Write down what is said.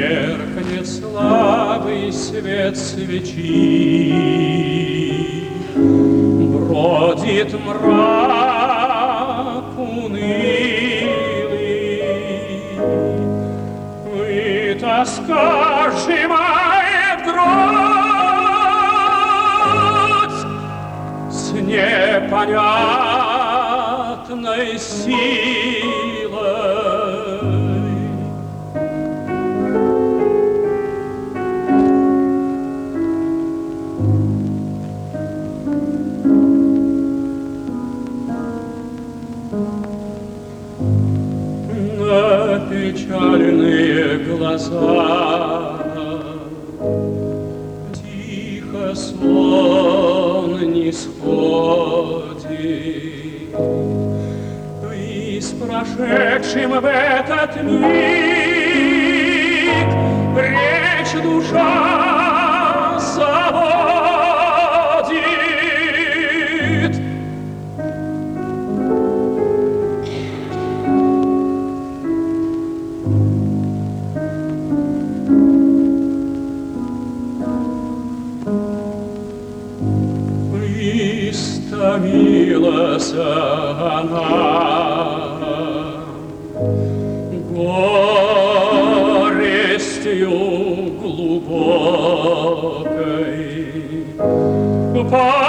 меркнет слабый свет свечи, бродит мрак унылый, и тоска сжимает грудь с непонятной силой. Печальные глаза, тихо сон не сходит, и с прошедшим в этот миг речь душа заводит. Истомилась она горестью глубокой.